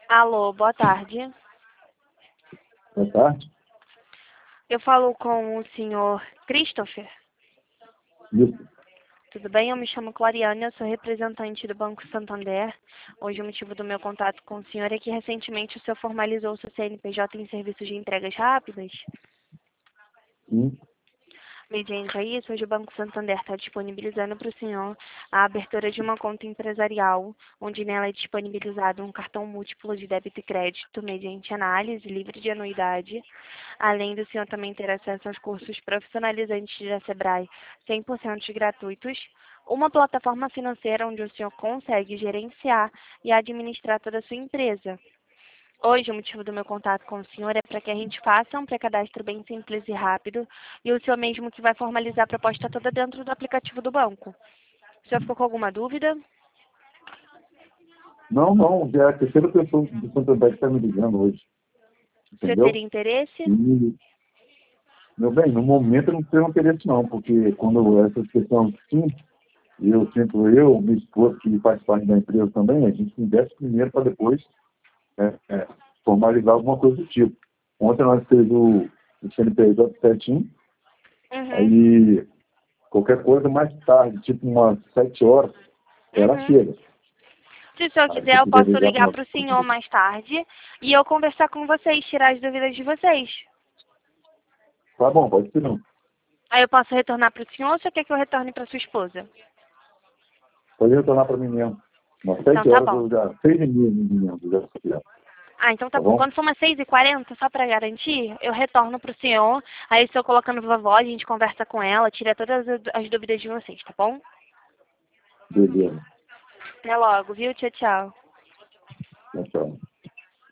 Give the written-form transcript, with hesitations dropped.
Alô, boa tarde. Boa tarde. Eu falo com o senhor Christopher. Isso. Tudo bem? Eu me chamo Clariane, eu sou representante do Banco Santander. Hoje o motivo do meu contato com o senhor é que recentemente o senhor formalizou o seu CNPJ em serviços de entregas rápidas. Sim. Mediante a isso, hoje o Banco Santander está disponibilizando para o senhor a abertura de uma conta empresarial, onde nela é disponibilizado um cartão múltiplo de débito e crédito mediante análise livre de anuidade, além do senhor também ter acesso aos cursos profissionalizantes da Sebrae 100% gratuitos, uma plataforma financeira onde o senhor consegue gerenciar e administrar toda a sua empresa. Hoje, o motivo do meu contato com o senhor é para que a gente faça um pré-cadastro bem simples e rápido e o senhor mesmo que vai formalizar a proposta toda dentro do aplicativo do banco. O senhor ficou com alguma dúvida? Não, já é a terceira pessoa do Santander que está me ligando hoje. O senhor teria Entendeu? interesse? E, meu bem, no momento eu não tenho interesse não, porque quando essas questões sim, minha esposa que faz parte da empresa também, a gente investe primeiro para depois formalizar alguma coisa do tipo. Ontem nós fizemos o CNPJ certinho, Uhum. aí qualquer coisa mais tarde, tipo umas 7 horas, ela Uhum. chega. Se o senhor Aí quiser, você eu podia posso ligar para ligar nós. para o senhor mais tarde e eu conversar com vocês, tirar as dúvidas de vocês. Tá bom, pode ser não. Aí eu posso retornar para o senhor ou o senhor quer que eu retorne para sua esposa? Pode retornar para mim mesmo. Umas Então 7 tá horas bom. eu já, 6h30 eu já sei lá. Ah, então tá Tá bom. bom? Quando for umas 6h40, só para garantir, eu retorno pro senhor. Aí se eu colocando vovó, a gente conversa com ela, tira todas as dúvidas de vocês, tá bom? Beleza. Até logo, viu? Tchau, tchau. Tchau, tchau.